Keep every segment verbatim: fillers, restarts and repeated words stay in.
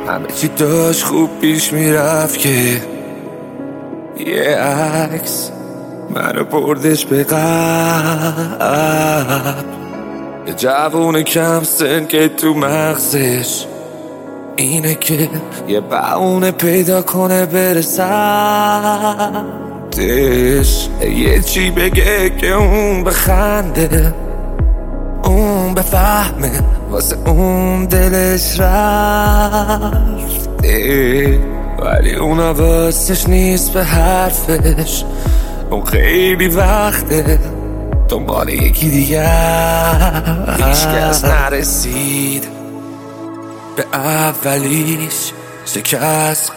همه چی داشت خوب پیش میرفت که یه عکس منو بردش به قبل. یه جوون کم سن که تو مغزش اینه که یه بهونه پیدا کنه بره سمتش، یه چی بگه که اون بخنده، اون بفهمه واسه اون دلش رفته، ولی اون حواسش نیست به حرفش. اون خیلی وقته دنبال یکی دیگه، هیچ کس نرسید به اولیش، شکست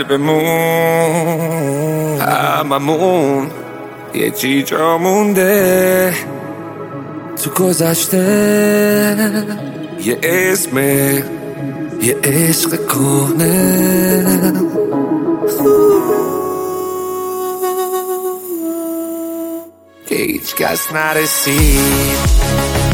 قلبمون، هممون یه چی جا مونده تو گذشته، یه اسم، یه عشق کهنه که هیچ کس نرسید.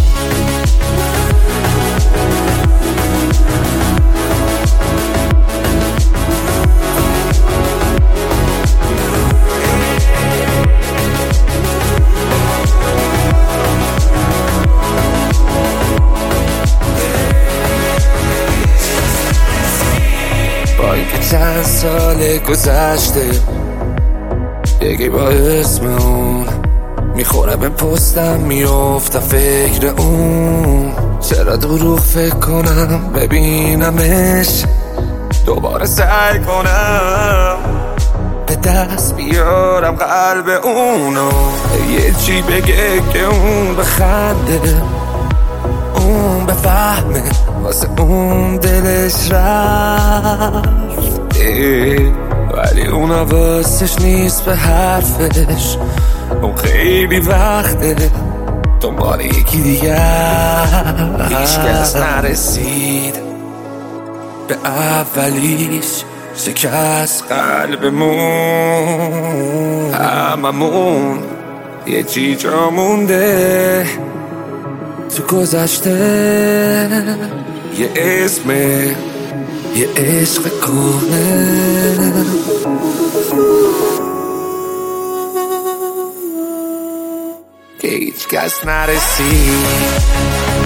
با اینکه چند سال گذشته یکی با اسم اون میخوره به پستم، میافتم فکر اون، چرا دروغ فکر کنم ببینمش، دوباره سعی کنم به دست بیارم قلب اونو، یه چی بگه که اون بخنده، اون بفهمه واسه اون دلش رفته، ولی اون حواسش نیست به حرفش. اون خیلی وقته دنبال یکی دیگه، هیچ کس نرسید به اولیش، شکست قلبمون، هممون یه چی جا مونده تو گذشته، یه اسم، یه عشق کهنه که هیچ کس نرسید.